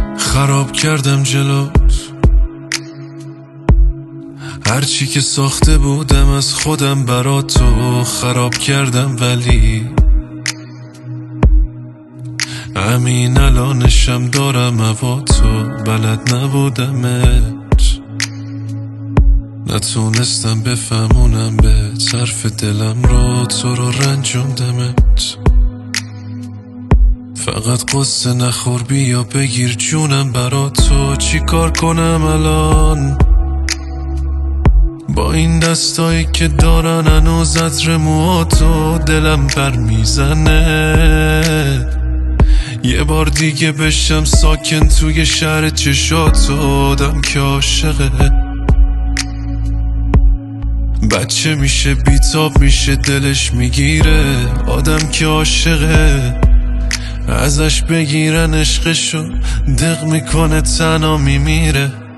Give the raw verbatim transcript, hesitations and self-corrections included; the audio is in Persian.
خراب کردم جلوت، هرچی که ساخته بودم از خودم برا تو خراب کردم، ولی همین الانشم دارم هوا تو، بلد نبودمت، نتونستم بفهمونم به طرف دلم رو، تو رو رنجوندمت. فقط قصه نخور بیا بگیر جونم برا تو، چی کار کنم الان با این دستایی که دارن هنوز عطر موهاتو، دلم پر میزنه یه بار دیگه بشم ساکن توی شهر چشاتو، آدم که عاشقه بچه میشه بیتاب میشه دلش میگیره، آدم که عاشقه ازش بگیرن عشقشو دق میکنه تنها میمیره.